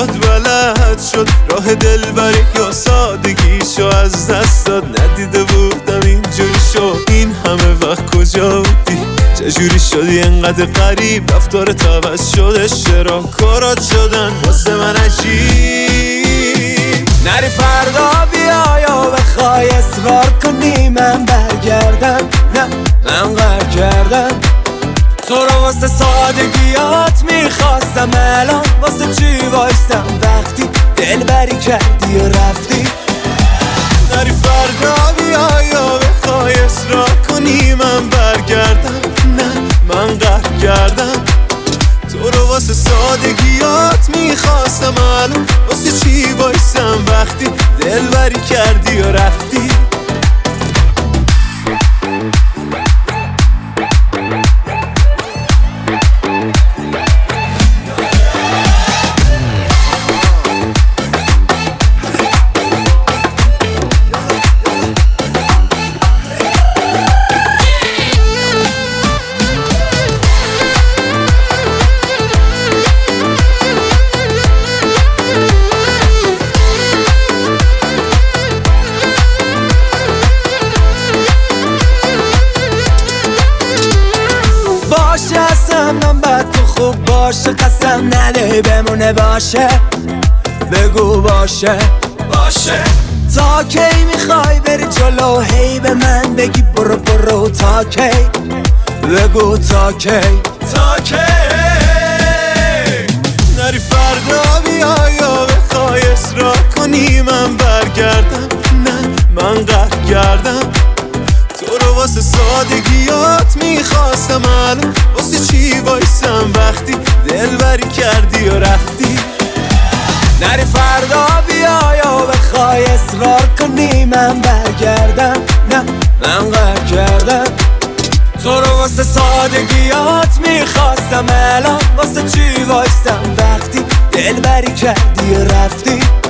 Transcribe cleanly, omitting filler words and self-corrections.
شد بلد شد راه دلبری یا سادگیشو از دست داد. ندیده بودم اینجوری شد، این همه وقت کجا بودی؟ چجوری شدی انقدر غریب؟ رفتارت عوض شده، چرا کارات شدن واسه من عجیب؟ نری فردا بیا یا بخوای اصرار کنی من برگردم، نه من قهر کردم تو رو واسه سادگیات میخواستم، الان واسه چی وایستم وقتی دلبری کردی و رفتی؟ نری فردا بیا یا بخوای اصرار کنی من برگردم، نه من قهر کردم تو رو واسه سادگیات میخواستم، الان واسه چی وایستم وقتی دلبری کردی و رفتی؟ من بعد تو خوب باشه، قسم نده بمونه باشه، بگو باشه باشه. تا کی میخوای بری جلو هی به من بگی برو برو؟ تا کی؟ بگو تا کی؟ تا کی؟ نری فردا بیا یا بخوای اصرار کنی من برگردم، نه من قهر کردم تو رو واسه سادگیات میخواستم، الان واسه چی وایستم وقتی دلبری کردی و رفتی؟ نری فردا بیا یا بخوای اصرار کنی من برگردم، نه من قهر کردم تو رو واسه سادگیات میخواستم، الان واسه چی وایستم وقتی دلبری کردی و رفتی؟